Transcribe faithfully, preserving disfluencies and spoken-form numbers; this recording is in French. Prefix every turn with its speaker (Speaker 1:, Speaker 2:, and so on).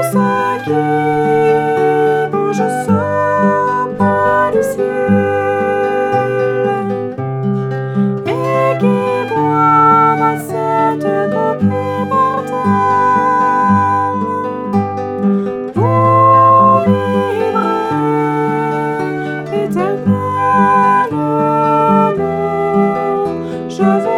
Speaker 1: ce qui bouge ce bois du ciel et qui boit cette copie mortelle pour vivre éternellement. Je veux